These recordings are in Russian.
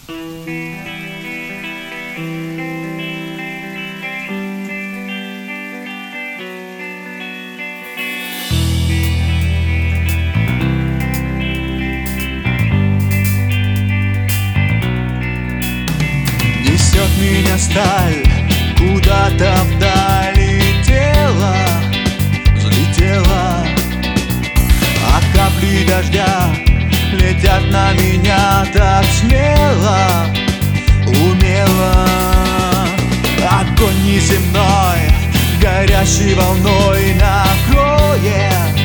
Несет меня сталь, куда-то вдаль летела, взлетела, а капли дождя летят на меня так смело, умело. Огонь неземной, горящей волной накроет,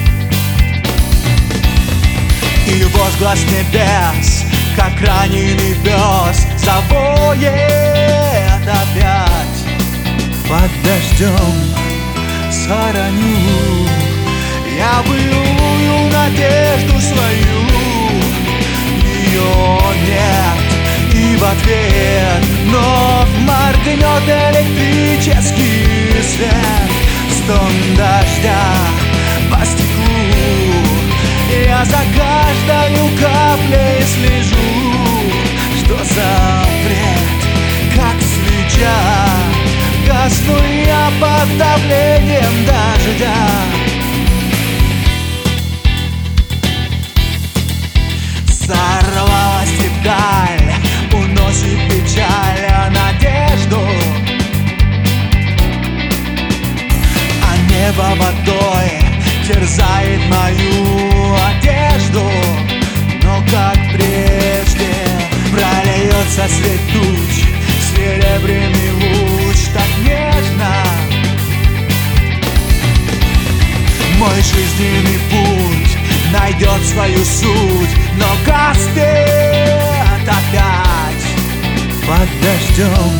и возглас небес, как раненый пес, завоет опять. Под дождем сараню я былую надежду свою, ее нет, и в ответ вновь моргнет электрический свет. Стон дождя по стеклу, я за каждой каплей слежу, что запрет, как свеча, гасну я под давлением дождя. Сорвалась вдаль, уносит печаль, а надежду, а небо водой терзает мою одежду. Но как прежде прольется свет туч, серебряный луч так нежно. Мой жизненный путь найдет свою суть, но гаснет опять. Под дождем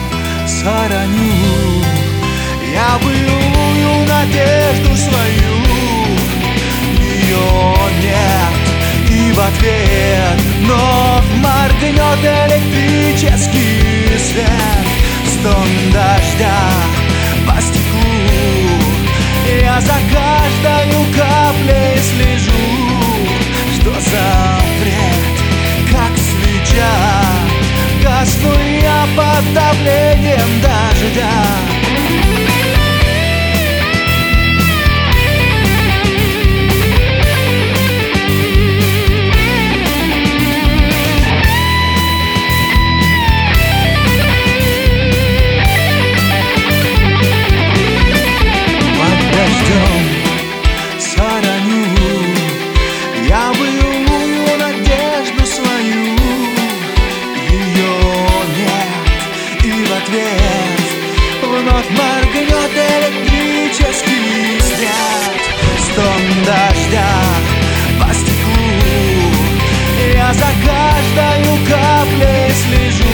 сараню я былую надежду свою, ее нет, и в ответ вновь моргнет электрический свет. Стон дождя по стеклу, я за каждой каплей слежу, что запрет, как свеча, гасну я под давлением дождя. Я былую надежду свою, ее нет, и в ответ вновь моргнет электрический свет. Стон дождя по стеклу, я за каждой каплей слежу,